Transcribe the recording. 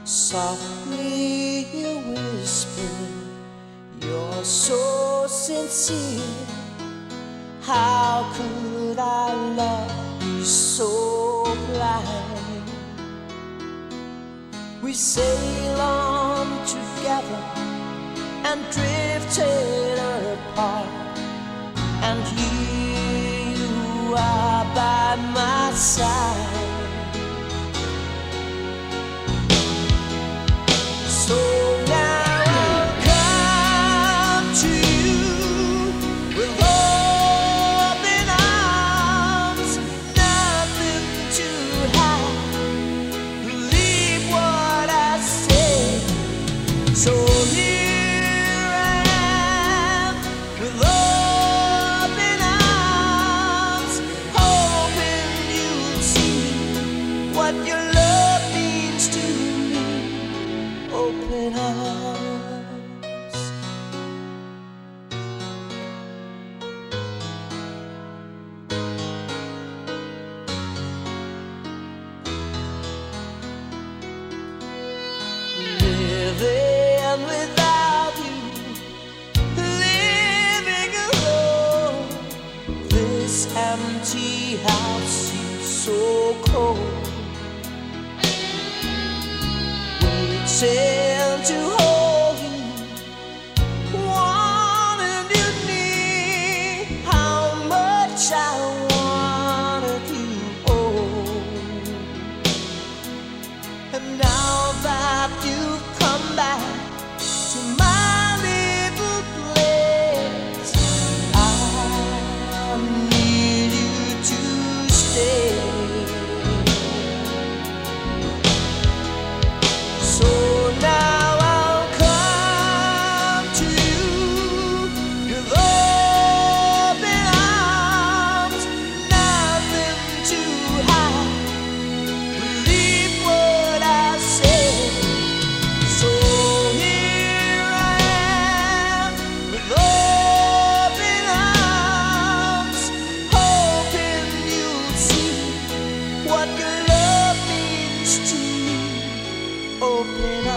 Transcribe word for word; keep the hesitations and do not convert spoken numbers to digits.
Softly you whisper, you're so sincere. How could I love you so blind? We sail on together and drifted apart, and here you are by my side. So now I'll come to you with open arms, nothing to hide. Believe what I say. So here I am with open arms, hoping you'll see what your love means to me. Open arms. Living without you, living alone. This empty house seems so cold. Waiting to hold you, wanted you near. How much I wanted you hold. And now that you've come back to my little place, I need you to stay. So now I'll come to you with open arms, nothing to hide. Believe what I say. So here I am with open arms, hoping you'll see what your love means to me. Open